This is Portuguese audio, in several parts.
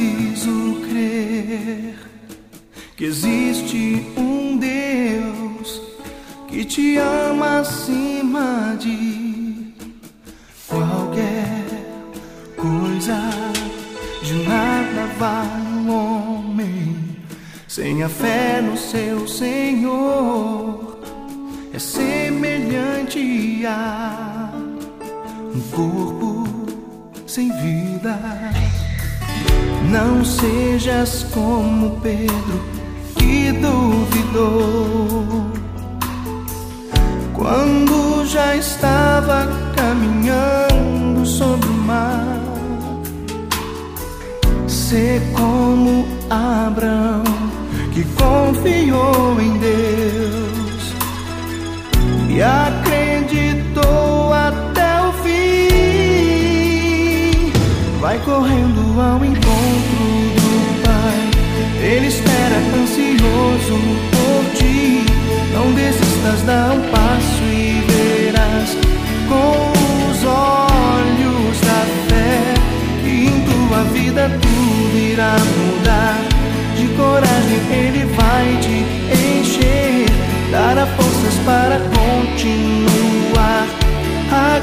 preciso crer que existe um Deus que te ama acima de qualquer coisa. De nada vale o homem sem a fé no seu Senhor. É semelhante a um corpo sem vida. Não sejas como Pedro, que duvidou quando já estava caminhando sobre o mar. Sê como Abraão, que confiou em Deus e acreditou até o fim. Vai correndo ao encontro do Pai, Ele espera ansioso por ti. Não desistas, dá um passo e verás com os olhos da fé que em tua vida tudo irá mudar. De coragem Ele vai te encher, dará forças para continuar a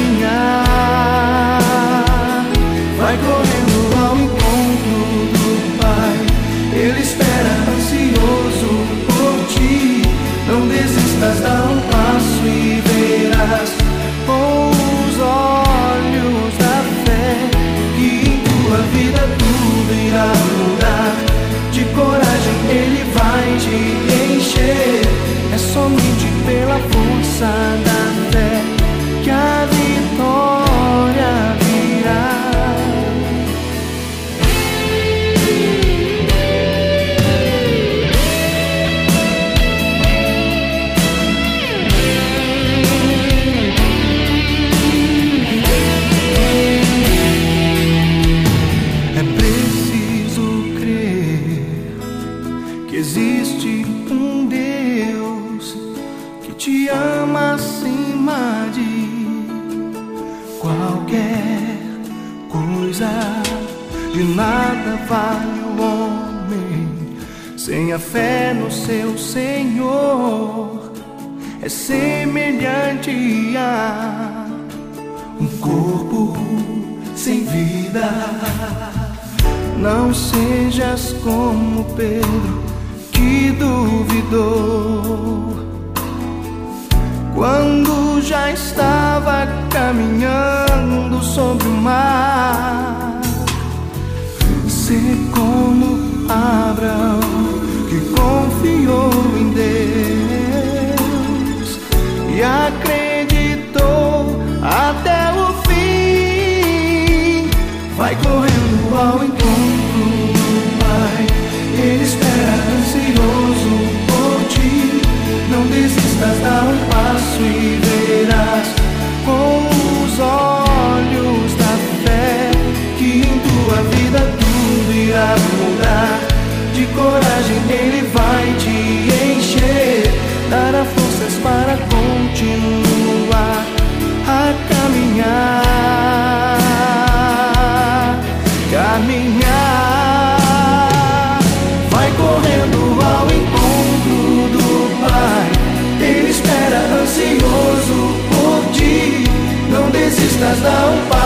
caminhar. Vai correndo ao encontro do Pai, Ele espera ansioso por ti. Não desistas, dá um passo e verás com os olhos da fé que em tua vida tudo irá mudar. De coragem Ele vai te encher, é somente pela força da fé que a vitória virá. Existe um Deus que te ama acima de qualquer coisa. De nada vale o homem sem a fé no seu Senhor. É semelhante a um corpo sem vida. Não sejas como Pedro, que duvidou quando já estava caminhando sobre o mar. Sê como Abraão, que confiou em Deus e acreditou até o fim. Vai correndo ao encontro do Pai, Ele espera ansioso por ti. Não desistas, dá um passo e verás com os olhos da fé que em tua vida tudo irá mudar. De coragem Ele vai te encher, dará forças para continuar a caminhar. Caminhar. Vai correndo ao encontro do Pai, Ele espera ansioso por ti. Não desistas, dá um passo